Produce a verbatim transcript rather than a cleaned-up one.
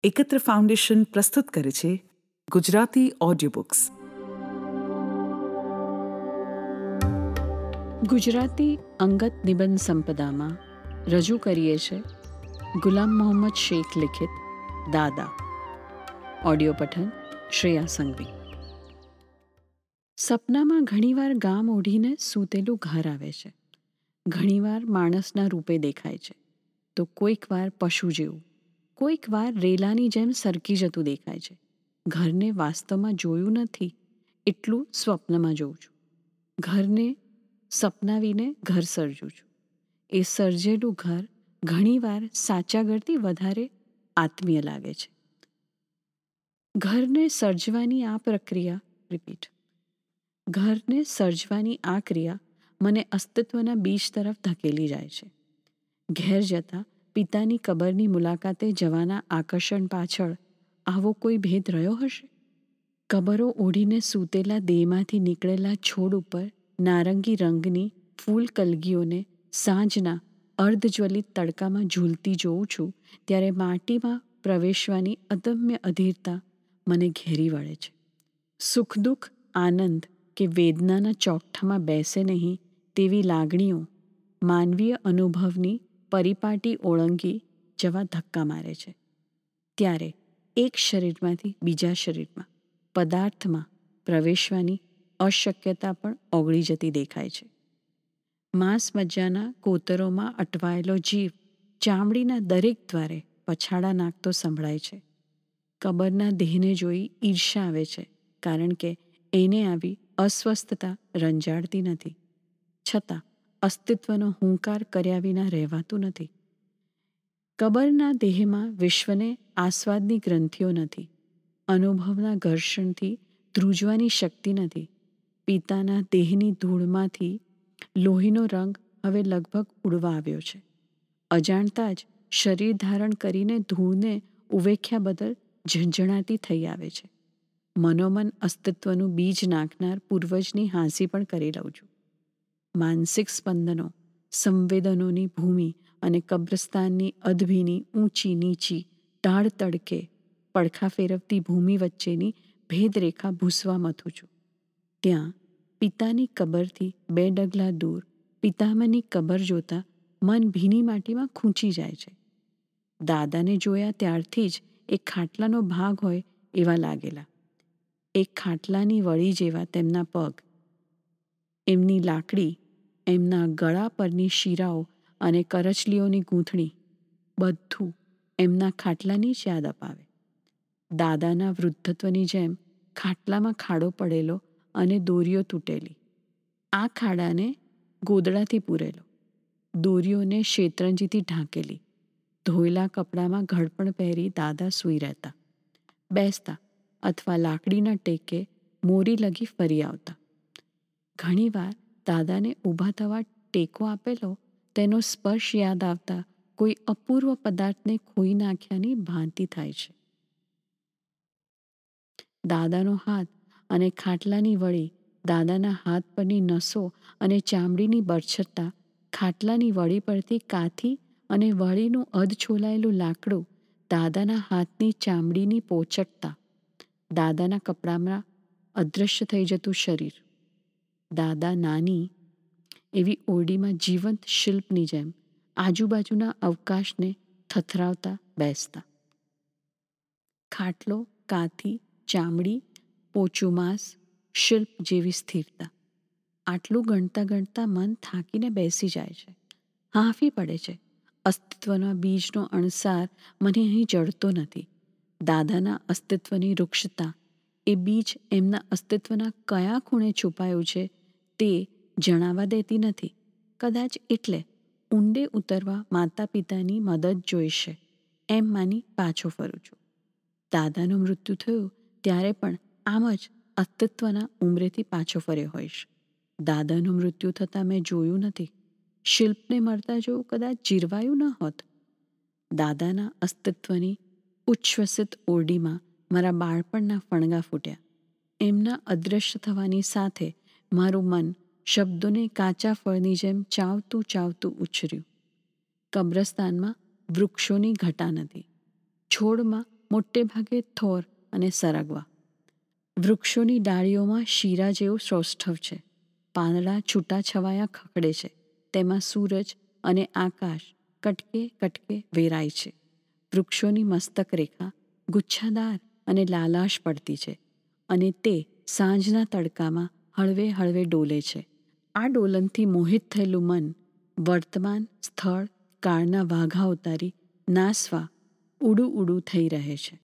એકત્ર ફાઉન્ડેશન પ્રસ્તુત કરે છે ગુજરાતી ઓડિયો બુક્સ. ગુજરાતી અંગત નિબંધ સંપદામાં રજૂ કરીએ છીએ ગુલામ મોહમ્મદ શેખ લિખિત દાદા. ઓડિયો પઠન શ્રેયા સંઘવી. સપનામાં ઘણીવાર ગામ ઓઢીને સૂતેલું ઘર આવે છે. ઘણીવાર માણસના રૂપે દેખાય છે, તો કોઈક વાર પશુ જેવું, કોઈક વાર રેલાની જેમ સરકી જતું દેખાય છે. ઘરને વાસ્તવમાં જોયું નથી, એટલું સ્વપ્નમાં જોઉં છું. ઘરને સપનાવીને ઘર સર્જું છું. એ સર્જેલું ઘર ઘણીવાર સાચા કરતી વધારે આત્મીય લાગે છે. ઘરને સર્જવાની આ પ્રક્રિયા રિપીટ ઘરને સર્જવાની આ ક્રિયા મને અસ્તિત્વના બીજ તરફ ધકેલી જાય છે. ઘેર જતાં પિતાની કબરની મુલાકાતે જવાના આકર્ષણ પાછળ આવો કોઈ ભેદ રહ્યો હશે? કબરો ઓઢીને સૂતેલા દેહમાંથી નીકળેલા છોડ ઉપર નારંગી રંગની ફૂલ કલગીઓને સાંજના અર્ધજ્વલિત તડકામાં ઝૂલતી જોઉં છું, ત્યારે માટીમાં પ્રવેશવાની અદમ્ય અધીરતા મને ઘેરી વળે છે. સુખ દુઃખ, આનંદ કે વેદનાના ચોકઠામાં બેસે નહીં તેવી લાગણીઓ માનવીય અનુભવની પરિપાટી ઓળંગી જવા ધક્કા મારે છે. ત્યારે એક શરીરમાંથી બીજા શરીરમાં, પદાર્થમાં પ્રવેશવાની અશક્યતા પણ ઓગળી જતી દેખાય છે. માંસ મજ્જાના કોતરોમાં અટવાયેલો જીવ ચામડીના દરેક દ્વારે પછાડા નાખતો સંભળાય છે. કબરના દેહને જોઈ ઈર્ષા આવે છે, કારણ કે એને આવી અસ્વસ્થતા રંજાડતી નથી. છતાં અસ્તિત્વનો હુંકાર કર્યા વિના રહેવાતું નથી. કબરના દેહમાં વિશ્વને આસ્વાદની ગ્રંથિઓ નથી. અનુભવના ઘર્ષણથી ધ્રુજવાની શક્તિ નથી. પિતાના દેહની ધૂળમાંથી લોહીનો રંગ હવે લગભગ ઉડવા આવ્યો છે. અજાણતા જ શરીર ધારણ કરીને ધૂળને ઉવેખ્યા બદલ ઝંઝણાતી થઈ આવે છે. મનોમન અસ્તિત્વનું બીજ નાખનાર પૂર્વજની હાંસી પણ કરી લઉં છું. માનસિક સ્પંદનો, સંવેદનોની ભૂમિ અને કબ્રસ્તાનની અદભીની ઊંચી નીચી ટાળ તડકે પડખા ફેરવતી ભૂમિ વચ્ચેની ભેદરેખા ભૂસવા મથું છું. ત્યાં પિતાની કબરથી બે ડગલા દૂર પિતામહની કબર જોતાં મન ભીની માટીમાં ખૂંચી જાય છે. દાદાને જોયા ત્યારથી જ એક ખાટલાનો ભાગ હોય એવા લાગેલા. એક ખાટલાની વળી જેવા તેમના પગ, એમની લાકડી, એમના ગળા પરની શીરાઓ અને કરચલીઓની ગૂંથણી, બધું એમના ખાટલાની જ યાદ અપાવે. દાદાના વૃદ્ધત્વની જેમ ખાટલામાં ખાડો પડેલો અને દોરીઓ તૂટેલી. આ ખાડાને ગોદડાથી પૂરેલો, દોરીઓને શેતરંજીથી ઢાંકેલી. ધોયેલા કપડામાં ઘડપણ પહેરી દાદા સૂઈ રહેતા, બેસતા અથવા લાકડીના ટેકે મોરી લગી ફરી આવતા. ઘણીવાર દાદાને ઊભા થવા ટેકો આપેલો તેનો સ્પર્શ યાદ આવતા કોઈ અપૂર્વ પદાર્થને ખોઈ નાખ્યાની ભાંતિ થાય છે. દાદાનો હાથ અને ખાટલાની વળી, દાદાના હાથ પરની નસો અને ચામડીની બરછટતા, ખાટલાની વળી પરથી કાથી અને વળીનું અધ છોલાયેલું લાકડું, દાદાના હાથની ચામડીની પોચટતા, દાદાના કપડામાં અદૃશ્ય થઈ જતું શરીર. દાદા નાની એવી ઓરડીમાં જીવંત શિલ્પની જેમ આજુબાજુના અવકાશને થથરાવતા બેસતા. ખાટલો, કાથી, ચામડી, પોચું માંસ, શિલ્પ જેવી સ્થિરતા. આટલું ગણતા ગણતા મન થાકીને બેસી જાય છે. હાંફી પડે છે. અસ્તિત્વના બીજનો અણસાર મને અહીં જડતો નથી. દાદાના અસ્તિત્વની વૃક્ષતા, એ બીજ એમના અસ્તિત્વના કયા ખૂણે છુપાયું છે તે જણાવા દેતી નથી. કદાચ એટલે ઊંડે ઉતરવા માતા પિતાની મદદ જોઈશે એમ માની પાછો ફરું છું. દાદાનું મૃત્યુ થયું ત્યારે પણ આમ જ અસ્તિત્વના ઉંબરેથી પાછો ફર્યો હોઈશ. દાદાનું મૃત્યુ થતાં મેં જોયું નથી. શિલ્પને મળતા જો કદાચ જીરવાયું ન હોત. દાદાના અસ્તિત્વની ઉચ્છ્વસિત ઓરડીમાં મારા બાળપણના ફણગા ફૂટ્યા. એમના અદૃશ્ય થવાની સાથે મારું મન શબ્દોને કાચા ફળની જેમ ચાવતું ચાવતું ઉછર્યું. કબ્રસ્તાનમાં વૃક્ષોની ઘટા નથી. છોડમાં મોટે ભાગે થોર અને સરગવા. વૃક્ષોની ડાળીઓમાં શીરા જેવું સૌષ્ઠવ છે. પાંદડા છૂટાછવાયા ખખડે છે. તેમાં સૂરજ અને આકાશ કટકે કટકે વેરાય છે. વૃક્ષોની મસ્તક રેખા ગુચ્છાદાર અને લાલાશ પડતી છે અને તે સાંજના તડકામાં હળવે હળવે ડોલે છે. આ ડોલનથી મોહિત થયેલું મન વર્તમાન સ્થળ કાળના વાઘા ઉતારી નાસવા ઉડું ઉડું થઈ રહે છે.